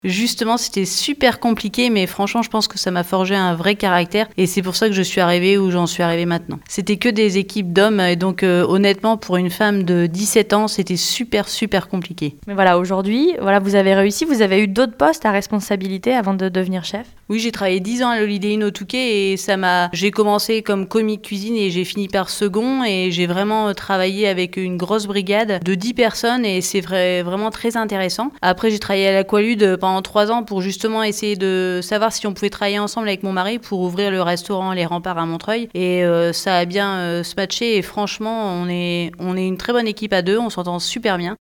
Justement, c'était super compliqué, mais franchement, je pense que ça m'a forgé un vrai caractère et c'est pour ça que je suis arrivée où j'en suis arrivée maintenant. C'était que des équipes d'hommes et donc honnêtement, pour une femme de 17 ans, c'était super compliqué. Mais voilà, aujourd'hui, vous avez réussi, vous avez eu d'autres postes à responsabilité avant de devenir chef. Oui, j'ai travaillé 10 ans à l'Holiday Inn au Touquet et j'ai commencé comme commis de cuisine et j'ai fini par second et j'ai vraiment travaillé avec une grosse brigade de 10 personnes et c'est vraiment très intéressant. Après, j'ai travaillé à l'Aqualude pendant 3 ans pour justement essayer de savoir si on pouvait travailler ensemble avec mon mari pour ouvrir le restaurant Les Remparts à Montreuil et ça a bien se matché et franchement, on est une très bonne équipe à deux, on s'entend super bien.